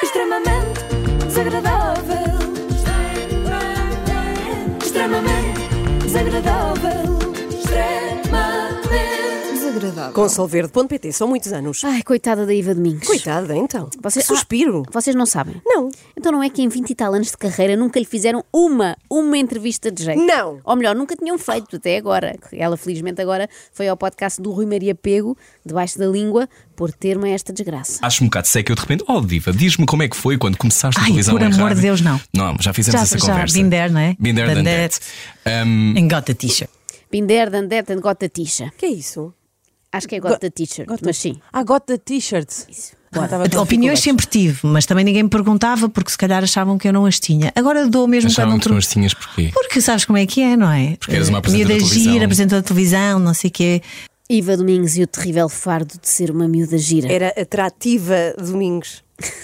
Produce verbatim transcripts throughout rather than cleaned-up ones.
extremamente desagradável, extremamente desagradável, extremamente desagradável. Com Solverde ponto pt, são muitos anos. Ai, coitada da Iva Domingos. Coitada, então. Vocês, que suspiro. Ah, vocês não sabem? Não. Então não é que em vinte e tal anos de carreira nunca lhe fizeram uma, uma entrevista de jeito? Não. Ou melhor, nunca tinham feito até agora. Ela felizmente agora foi ao podcast do Rui Maria Pego, debaixo da língua, por ter-me esta desgraça. Acho um bocado seco eu de repente. Oh, Diva, diz-me como é que foi quando começaste a Ai, televisão por em amor rádio. de Deus, não. Não, já fizemos Já- essa já, conversa. been there, não é? Been there, Done done that. Um, Em Got a T-shirt. Binder, Dandet and Got a T-shirt. Que é isso? Acho que é Got a T-shirt, mas sim. Ah, got the t-shirt. Isso. Ah, estava com Opiniões dificuldades. sempre tive, mas também ninguém me perguntava porque se calhar achavam que eu não as tinha. Agora dou mesmo quando achavam não que tu não as tinhas porquê? Porque sabes como é que é, não é? Porque eras uma Eh, apresentadora miúda de televisão. gira, apresentadora de televisão, não sei o quê. Iva Domingos e o terrível fardo de ser uma miúda gira. Era atrativa Domingos.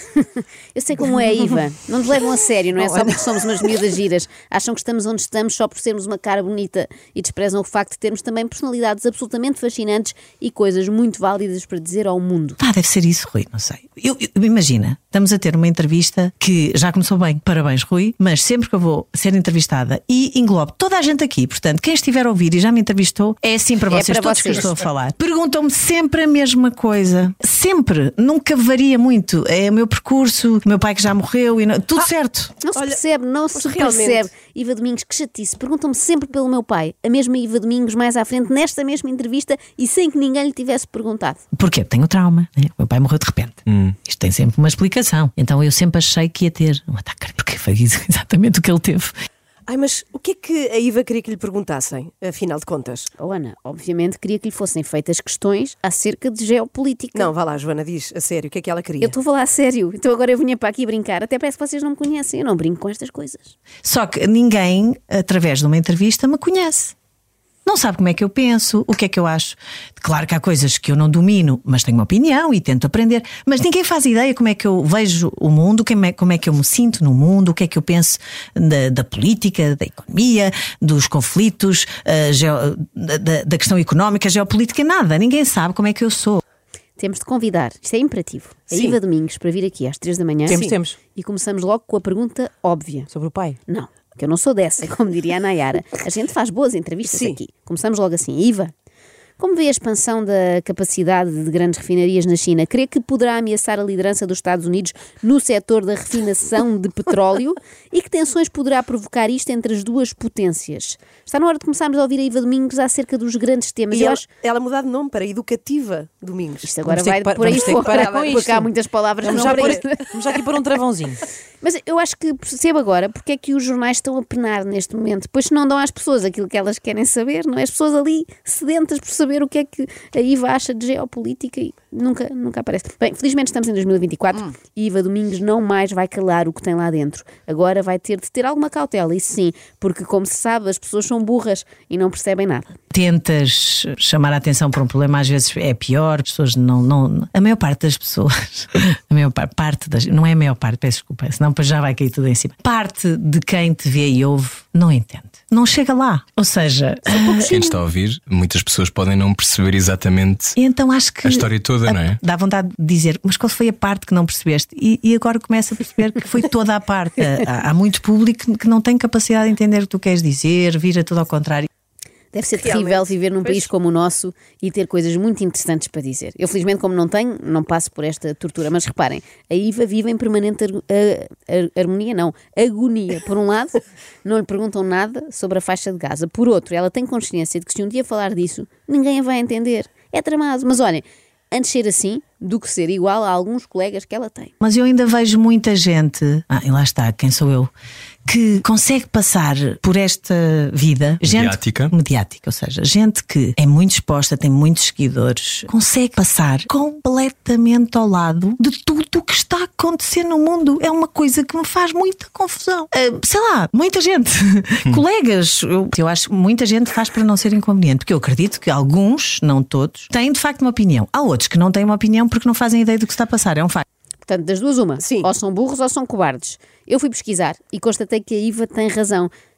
Eu sei como é, Iva. Não nos levam a sério, não é só porque somos umas miúdas giras. Acham que estamos onde estamos só por sermos uma cara bonita e desprezam o facto de termos também personalidades absolutamente fascinantes e coisas muito válidas para dizer ao mundo. Ah, deve ser isso, Rui, não sei. Eu, eu- imagina, estamos a ter uma entrevista que já começou bem, parabéns, Rui, mas sempre que eu vou ser entrevistada e englobo toda a gente aqui, portanto, quem estiver a ouvir e já me entrevistou, é assim para É vocês, para todos vocês. que eu estou a falar. Perguntam-me sempre a mesma coisa, sempre, nunca varia muito. É o meu percurso, o meu pai que já morreu, e não- tudo certo. Não se Olha, percebe, não se realmente- percebe. Iva Domingos, que chatice. Perguntam-me sempre pelo meu pai. A mesma Iva Domingos mais à frente, nesta mesma entrevista e sem que ninguém lhe tivesse perguntado. Porquê? Tenho trauma, né? O meu pai morreu de repente. Isto tem sempre uma explicação. Então eu sempre achei que ia ter um ataque cardíaco, porque foi exatamente o que ele teve. Ai, mas o que é que a Iva queria que lhe perguntassem, afinal de contas? Oh, Ana, obviamente queria que lhe fossem feitas questões acerca de geopolítica. Não, vá lá, Joana, diz a sério, o que é que ela queria? Eu estou a falar a sério. Então agora eu vinha para aqui brincar. Até parece que vocês não me conhecem. Eu não brinco com estas coisas. Só que ninguém, através de uma entrevista, me conhece. Não sabe como é que eu penso, o que é que eu acho. Claro que há coisas que eu não domino, mas tenho uma opinião e tento aprender. Mas ninguém faz ideia como é que eu vejo o mundo, como é, como é que eu me sinto no mundo, o que é que eu penso da, da política, da economia, dos conflitos, ah, geo- da, da- da questão económica, geopolítica, nada. Ninguém sabe como é que eu sou. Temos de convidar, isto é imperativo, a Sim. Iva Domingos para vir aqui às três da manhã. Temos, Sim. temos. E começamos logo com a pergunta óbvia. Sobre o pai. Não, que eu não sou dessa, como diria a Nayara. A gente faz boas entrevistas Sim. aqui. Começamos logo assim. Iva, como vê a expansão da capacidade de grandes refinarias na China? Crê que poderá ameaçar a liderança dos Estados Unidos no setor da refinação de petróleo? E que tensões poderá provocar isto entre as duas potências? Está na hora de começarmos a ouvir a Iva Domingos acerca dos grandes temas. E Eu ela, acho... ela mudar de nome para Educativa Domingos. Isto agora Vamos ter vai que par- por aí vamos ter que fora, parar com porque isto. há muitas palavras Vamos que não já, para pôr, isto. vamos já aqui pôr um travãozinho. Mas eu acho que percebo agora porque é que os jornais estão a penar neste momento, pois não dão às pessoas aquilo que elas querem saber, não é? As pessoas ali sedentas por saber o que é que a Iva acha de geopolítica e nunca, nunca aparece. Bem, felizmente estamos em dois mil e vinte e quatro e Iva Domingos não mais vai calar o que tem lá dentro. Agora vai ter de ter alguma cautela, isso sim, porque como se sabe, as pessoas são burras e não percebem nada. Tentas chamar a atenção para um problema, às vezes é pior. As pessoas não. não a maior parte das pessoas, a maior parte, parte das. Não é a maior parte, peço desculpa, senão depois já vai cair tudo em cima. Parte de quem te vê e ouve não entende. Não chega lá. Ou seja, Quem está a ouvir, muitas pessoas podem não perceber exatamente e então acho que a história toda, não é? dá vontade de dizer, mas qual foi a parte que não percebeste? E, e agora começa a perceber que foi toda a parte. Há, há muito público que não tem capacidade de entender o que tu queres dizer, vira tudo ao contrário. Deve ser Realmente. terrível viver num Pois. país como o nosso e ter coisas muito interessantes para dizer. Eu, felizmente, como não tenho, não passo por esta tortura. Mas reparem, a Iva vive em permanente ar- a- a- harmonia, não, agonia. Por um lado, não lhe perguntam nada sobre a faixa de Gaza. Por outro, ela tem consciência de que se um dia falar disso, ninguém a vai entender. É tramado. Mas olhem, antes ser assim do que ser igual a alguns colegas que ela tem. Mas eu ainda vejo muita gente, ah, e lá está, quem sou eu, que consegue passar por esta vida Mediática. gente, mediática, ou seja, gente que é muito exposta, tem muitos seguidores, consegue passar completamente ao lado de tudo o que está a acontecer no mundo. É uma coisa que me faz muita confusão. Ah, sei lá, muita gente, colegas, eu, eu acho que muita gente faz para não ser inconveniente, porque eu acredito que alguns, não todos, têm de facto uma opinião. Há outros que não têm uma opinião porque não fazem ideia do que está a passar, é um facto. Portanto, das duas uma, Sim. ou são burros ou são cobardes. Eu fui pesquisar e constatei que a Iva tem razão.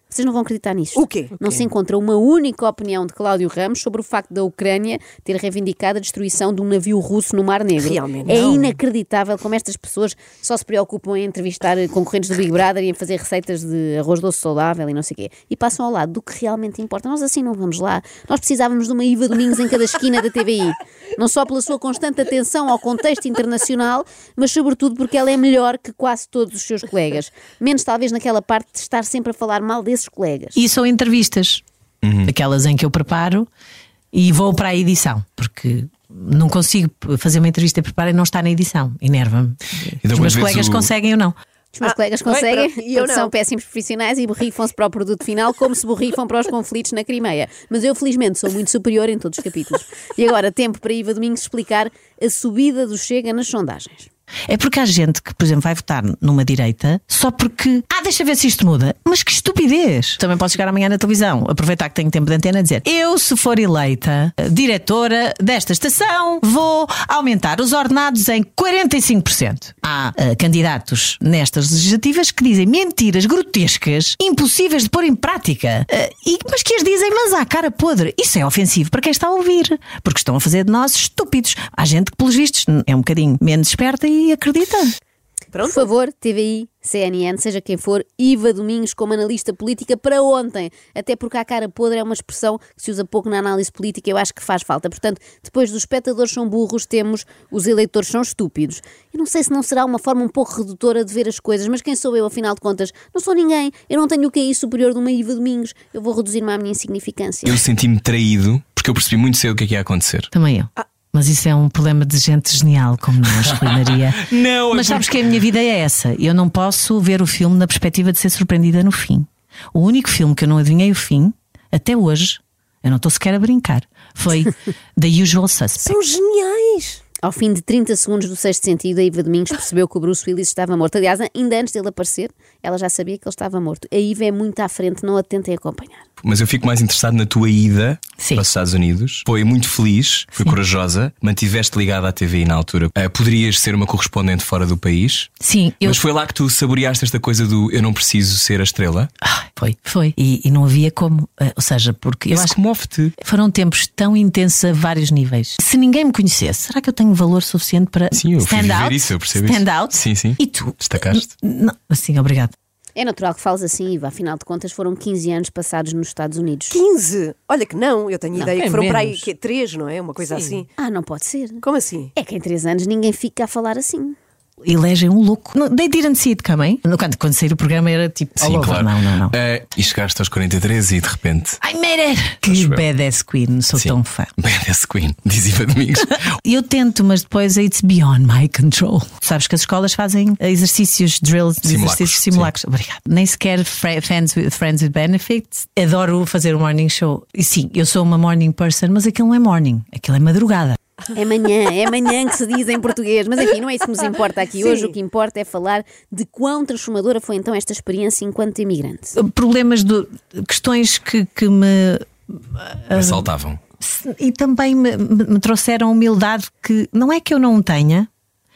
Vocês não vão acreditar nisto. O quê? Não se encontra uma única opinião de Cláudio Ramos sobre o facto da Ucrânia ter reivindicado a destruição de um navio russo no Mar Negro. Realmente É não. inacreditável como estas pessoas só se preocupam em entrevistar concorrentes do Big Brother e em fazer receitas de arroz doce saudável e não sei o quê. E passam ao lado do que realmente importa. Nós assim não vamos lá. Nós precisávamos de uma Iva Domingos em cada esquina da T V I. Não só pela sua constante atenção ao contexto internacional, mas sobretudo porque ela é melhor que quase todos os seus colegas. Menos talvez naquela parte de estar sempre a falar mal desses colegas. E são entrevistas, aquelas em que eu preparo e vou para a edição, porque não consigo fazer uma entrevista e preparar e não está na edição. Enerva-me. Então, Os meus quando vês colegas o- conseguem ou não. Os meus Ah, colegas bem, conseguem, pronto, e eu porque não. são péssimos profissionais e borrifam-se para o produto final como se borrifam para os conflitos na Crimeia. Mas eu, felizmente, sou muito superior em todos os capítulos. E agora, tempo para Iva Domingos explicar a subida do Chega nas sondagens. É porque há gente que, por exemplo, vai votar numa direita só porque, ah, deixa ver se isto muda. Mas que estupidez! Também posso chegar amanhã na televisão, aproveitar que tenho tempo de antena e dizer: eu, se for eleita eh, diretora desta estação, vou aumentar os ordenados em quarenta e cinco por cento. Há eh, candidatos nestas legislativas que dizem mentiras grotescas, impossíveis de pôr em prática, eh, e, mas que as dizem, mas à cara podre. Isso é ofensivo para quem está a ouvir, porque estão a fazer de nós estúpidos. Há gente que, pelos vistos, é um bocadinho menos esperta e acredita. Por favor, T V I, C N N, seja quem for, Iva Domingos como analista política para ontem. Até porque a cara podre é uma expressão que se usa pouco na análise política e eu acho que faz falta. Portanto, depois dos espectadores são burros, temos os eleitores são estúpidos. Eu não sei se não será uma forma um pouco redutora de ver as coisas, mas quem sou eu, afinal de contas? Não sou ninguém. Eu não tenho o Q I superior de uma Iva Domingos. Eu vou reduzir-me à minha insignificância. Eu senti-me traído porque eu percebi muito cedo o que é que ia acontecer. Também eu. Mas isso é um problema de gente genial como nós, Rui Maria. Não, é Mas sabes porque- que a minha vida é essa. Eu não posso ver o filme na perspectiva de ser surpreendida no fim. O único filme que eu não adivinhei o fim, até hoje, eu não estou sequer a brincar, foi The Usual Suspects. São geniais! Ao fim de trinta segundos do Sexto Sentido, a Iva Domingos percebeu que o Bruce Willis estava morto. Aliás, ainda antes dele aparecer, ela já sabia que ele estava morto. A Iva é muito à frente, não a tentem acompanhar. Mas eu fico mais interessado na tua ida Sim. para os Estados Unidos. Foi muito feliz, foi corajosa, mantiveste ligada à T V I na altura. Ah, poderias ser uma correspondente fora do país, Sim, eu. mas foi lá que tu saboreaste esta coisa do eu não preciso ser a estrela. Ah, foi, foi. E, e não havia como. eh, Ou seja, porque eu Isso acho que comove-te. foram tempos tão intensos a vários níveis. Se ninguém me conhecesse, será que eu tenho valor suficiente para Sim, eu fui stand viver out? isso, eu percebo stand isso. out? Sim, sim. E tu? Destacaste. Não, assim, obrigado. É natural que fales assim, Iva. Afinal de contas, foram quinze anos passados nos Estados Unidos. quinze! Olha que não, eu tenho ideia é que foram para aí menos. que três, não é? Uma coisa assim. Ah, não pode ser. Como assim? É que em três anos ninguém fica a falar assim. Elegem um louco. Não, they didn't see it coming. Quando, quando sair o programa era tipo. all Sim, over. claro. Não, não, não. Ah, e chegaste aos quarenta e três e de repente. I made it! Que Acho eu. badass queen, sou Sim. tão fã. Badass Queen, diz Iva Domingos. Eu tento, mas depois it's beyond my control. Sabes que as escolas fazem exercícios, drills, de Simulacros, exercícios simulacros. Obrigada. Nem sequer fre- friends with, friends with benefits. Adoro fazer o morning show. E sim, eu sou uma morning person, mas aquilo não é morning, aquilo é madrugada. É manhã, é manhã que se diz em português. Mas enfim, não é isso que nos importa aqui hoje. O que importa é falar de quão transformadora foi então esta experiência enquanto imigrante. Problemas, de questões que, que me. Assaltavam. E também me, me- me trouxeram humildade que não é que eu não tenha,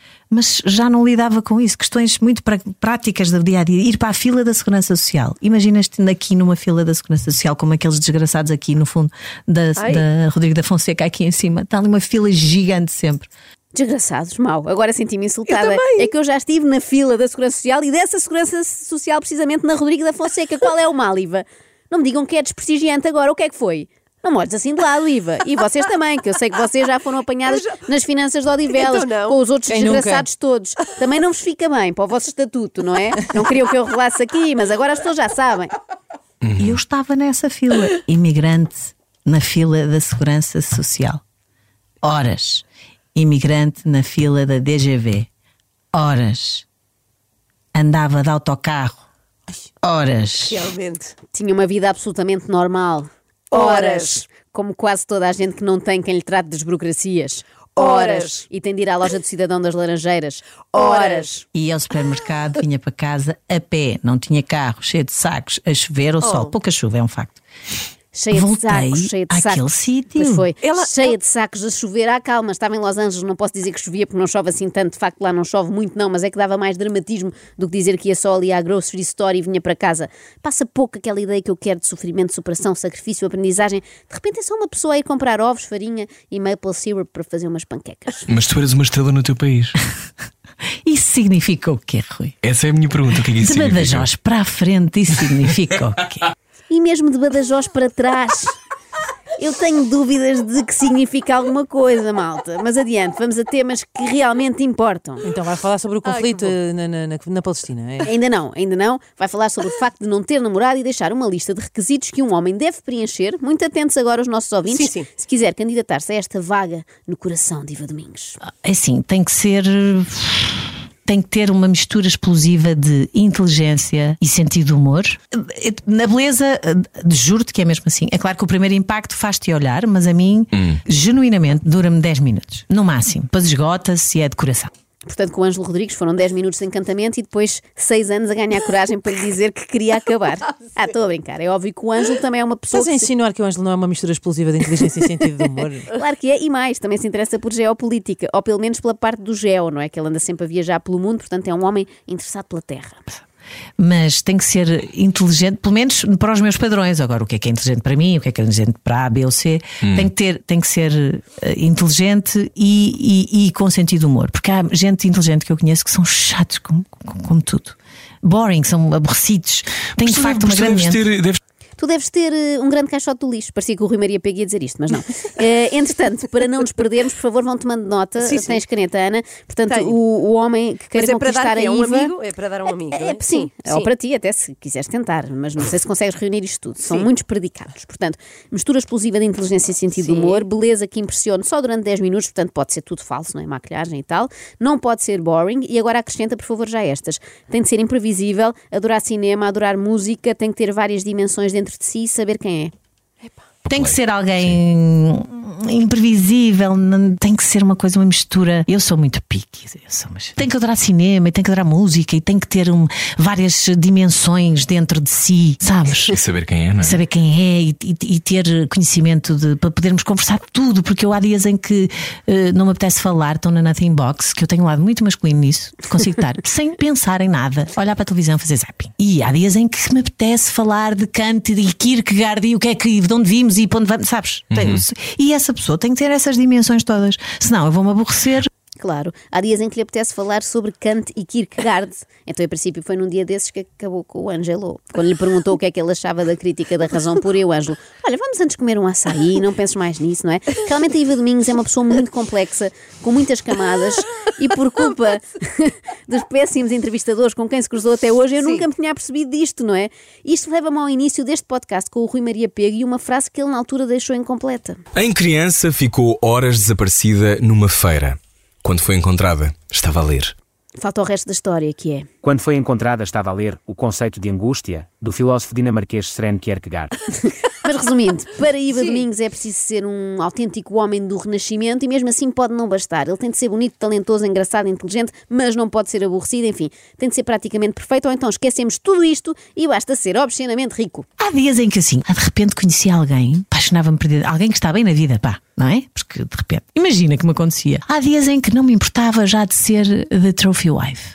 mas já não lidava com isso. Questões muito pra- práticas do dia a dia. Ir para a fila da Segurança Social. Imaginas-te aqui numa fila da Segurança Social, como aqueles desgraçados aqui no fundo da, Ai. da Rodrigo da Fonseca, aqui em cima. Está ali uma fila gigante sempre. Desgraçados, mau. Agora senti-me insultada. Eu também. É que eu já estive na fila da Segurança Social e dessa Segurança Social precisamente na Rodrigo da Fonseca. Qual é o mal, Iva? Não me digam que é desprestigiante agora. O que é que foi? Não me olhes assim de lado, Iva. E vocês também, que eu sei que vocês já foram apanhadas nas finanças de Odivelas, Então não. com os outros Quem desgraçados todos. Também não vos fica bem para o vosso estatuto, não é? Não queriam que eu revelasse aqui, mas agora as pessoas já sabem. E eu estava nessa fila, imigrante na fila da Segurança Social. Horas. Imigrante na fila da D G V. Horas. Andava de autocarro. Horas. Realmente. Tinha uma vida absolutamente normal. Horas. Como quase toda a gente que não tem quem lhe trate das burocracias. Horas. E tem de ir à loja do Cidadão das Laranjeiras. Horas. Ia ao supermercado, vinha para casa a pé, não tinha carro, cheio de sacos, a chover ou sol, pouca chuva, é um facto. cheia Voltei de sacos, cheia de àquele sacos. sítio. Pois foi, Ela- cheia ela- de sacos a chover. Ah, calma, estava em Los Angeles, não posso dizer que chovia porque não chove assim tanto. De facto, lá não chove muito, não, mas é que dava mais dramatismo do que dizer que ia só ali à grocery store e vinha para casa. Passa pouco aquela ideia que eu quero de sofrimento, superação, sacrifício, aprendizagem. De repente é só uma pessoa a ir comprar ovos, farinha e maple syrup para fazer umas panquecas. Mas tu eras uma estrela no teu país. Isso significa o quê, Rui? Essa é a minha pergunta. O que é que isso De significa? Badajoz para a frente, isso significa o quê? E mesmo de Badajoz para trás. Eu tenho dúvidas de que significa alguma coisa, malta. Mas adiante, vamos a temas que realmente importam. Então vai falar sobre o Ai, conflito que bom. eh, na, na, na, na Palestina. É? Ainda não, ainda não. Vai falar sobre o facto de não ter namorado e deixar uma lista de requisitos que um homem deve preencher. Muito atentos agora os nossos ouvintes. Sim, sim. Se quiser candidatar-se a esta vaga no coração de Iva Domingos. É assim, tem que ser. Tem que ter uma mistura explosiva de inteligência e sentido de humor. Na beleza, juro-te que é mesmo assim. É claro que o primeiro impacto faz-te olhar, mas a mim, hum. genuinamente, dura-me dez minutos, no máximo. Depois esgota-se e é decoração. Portanto, com o Ângelo Rodrigues foram dez minutos de encantamento e depois seis anos a ganhar coragem para lhe dizer que queria acabar. Ah, estou a brincar. É óbvio que o Ângelo também é uma pessoa. Estás a que se- insinuar que o Ângelo não é uma mistura explosiva de inteligência e sentido de humor? Claro que é, e mais, também se interessa por geopolítica, ou pelo menos pela parte do geo, não é? Que ele anda sempre a viajar pelo mundo, portanto é um homem interessado pela terra. Mas tem que ser inteligente, pelo menos para os meus padrões. Agora, o que é que é inteligente para mim, o que é que é inteligente para A, B ou C, hum. tem, que ter, tem que ser uh, inteligente e, e, e com sentido de humor. Porque há gente inteligente que eu conheço que são chatos como, como, como tudo. Boring, são aborrecidos. Tem de facto uma grande deves mente. ter, deves... Tu deves ter uh, um grande caixote do lixo. Parecia que o Rui Maria Pego ia dizer isto, mas não. Uh, entretanto, para não nos perdermos, por favor, vão tomando nota. Sim, sim. Tens caneta, Ana. Portanto, Tenho. o, o homem que queira Mas é para conquistar dar a é um Iva. amigo? É para dar a um amigo, não É, é? sim, Sim, ou sim. para ti, até se quiseres tentar, mas não sei se consegues reunir isto tudo. São Sim. muitos predicados. Portanto, mistura explosiva de inteligência e sentido de Sim. humor, beleza que impressione só durante dez minutos, portanto pode ser tudo falso, não é? Maquilhagem e tal. Não pode ser boring. E agora acrescenta, por favor, já estas. Tem de ser imprevisível, adorar cinema, adorar música, tem que ter várias dimensões dentro de si e saber quem é. Tem que ser alguém imprevisível, não- tem que ser uma coisa, uma mistura. Eu sou muito picky, eu sou, mas tem que adorar cinema, e tem que adorar música e tem que ter um, várias dimensões dentro de si, sabes? E saber quem é, não é? Saber quem é e, e- e ter conhecimento de, para podermos conversar tudo, porque eu há dias em que eh, não me apetece falar, estou na Nothing Box, que eu tenho um lado muito masculino nisso, consigo estar sem pensar em nada, olhar para a televisão, fazer zapping. E há dias em que me apetece falar de Kant e Kierkegaard e o que é que, de onde vimos e para onde vamos, sabes? Tem- E essa pessoa tem que ter essas dimensões todas, senão eu vou-me aborrecer. Claro, há dias em que lhe apetece falar sobre Kant e Kierkegaard. Então, em princípio, foi num dia desses que acabou com o Ângelo. Quando lhe perguntou o que é que ele achava da crítica da razão pura, e o Ângelo: olha, vamos antes comer um açaí, não penses mais nisso, não é? Realmente a Iva Domingos é uma pessoa muito complexa, com muitas camadas, e por culpa dos péssimos entrevistadores com quem se cruzou até hoje, eu Sim. nunca me tinha apercebido disto, não é? Isto leva-me ao início deste podcast com o Rui Maria Pego e uma frase que ele na altura deixou incompleta. Em criança ficou horas desaparecida numa feira. Quando foi encontrada, estava a ler. Falta o resto da história, que é... Quando foi encontrada, estava a ler O Conceito de Angústia, do filósofo dinamarquês Søren Kierkegaard. Mas resumindo, para Iva Domingos é preciso ser um autêntico homem do Renascimento e mesmo assim pode não bastar. Ele tem de ser bonito, talentoso, engraçado, inteligente, mas não pode ser aborrecido, enfim, tem de ser praticamente perfeito, ou então esquecemos tudo isto e basta ser obscenamente rico. Há dias em que assim, ah, de repente conheci alguém, apaixonava-me por alguém que está bem na vida, pá, não é? Porque de repente, imagina que me acontecia. Há dias em que não me importava já de ser the trophy wife.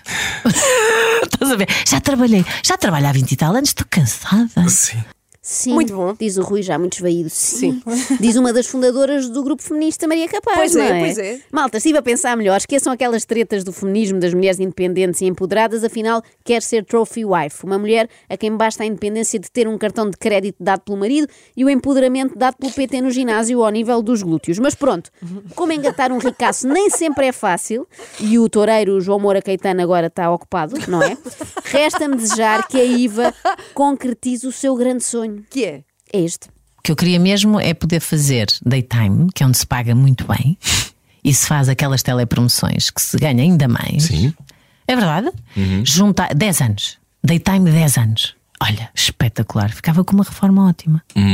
Estás a ver? Já trabalhei, já trabalho há vinte e tal anos, estou cansada. Sim. Sim, Muito bom. diz o Rui, já muito esvaído. Sim. Diz uma das fundadoras do grupo feminista Maria Capaz, Pois não é, é? pois é. Malta, estive a pensar melhor, esqueçam aquelas tretas do feminismo das mulheres independentes e empoderadas, afinal, quer ser trophy wife, uma mulher a quem basta a independência de ter um cartão de crédito dado pelo marido e o empoderamento dado pelo P T no ginásio ao nível dos glúteos. Mas pronto, como engatar um ricaço nem sempre é fácil, e o toureiro João Moura Caetano agora está ocupado, não é? Resta-me desejar que a Iva concretize o seu grande sonho. Que é? É este. O que eu queria mesmo é poder fazer daytime, que é onde se paga muito bem, e se faz aquelas telepromoções que se ganha ainda mais. Sim. É verdade? Juntar dez anos, daytime dez anos. Olha, espetacular, ficava com uma reforma ótima. Hum.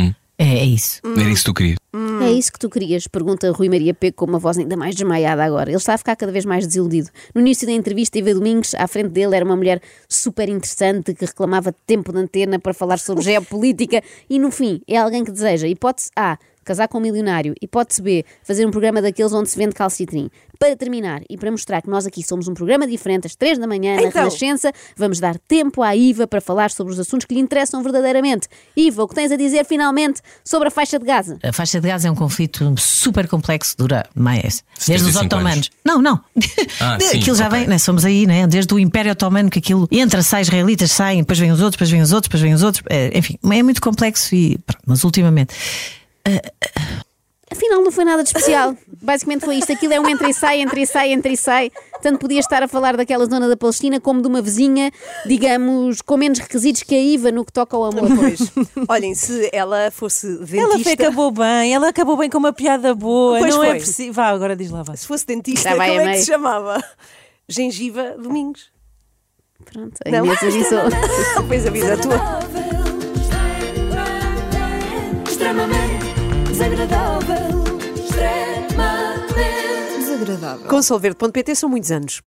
É, é isso. Era isso que tu querias. É isso que tu querias? Pergunta Rui Maria Pego com uma voz ainda mais desmaiada agora. Ele está a ficar cada vez mais desiludido. No início da entrevista, Eva Domingos, à frente dele, era uma mulher super interessante que reclamava tempo de antena para falar sobre geopolítica e, no fim, é alguém que deseja, hipótese A, casar com um milionário, hipótese B, fazer um programa daqueles onde se vende calcitrim. Para terminar, e para mostrar que nós aqui somos um programa diferente, às três da manhã, na Então. Renascença, vamos dar tempo à Iva para falar sobre os assuntos que lhe interessam verdadeiramente. Iva, o que tens a dizer finalmente sobre a faixa de Gaza? A faixa de Gaza é um conflito super complexo, dura mais desde os setenta e cinco otomanos. anos. Não, não. Ah, De- sim, aquilo já ok. vem, né? Somos aí, né? Desde o Império Otomano, que aquilo entra, sai, israelitas saem, depois vêm os outros, depois vêm os outros, depois vêm os outros. É, enfim, é muito complexo e pronto, mas ultimamente. Afinal, não foi nada de especial. Basicamente foi isto. Aquilo é um entra e sai, entra e sai, entra e sai. Tanto podia estar a falar daquela zona da Palestina como de uma vizinha, digamos, com menos requisitos que a Iva no que toca ao amor. Pois. Olhem, se ela fosse dentista. Ela foi, acabou bem, ela acabou bem com uma piada boa. Pois não é foi. possível. Vá, agora diz lá, vá. Se fosse dentista, Já vai como a é que meio. se chamava? Gengiva Domingos. Pronto, a Não? Inês avisou. Pois avisa a tua. Extremamente desagradável. Extremamente Com solverde ponto pt são muitos anos.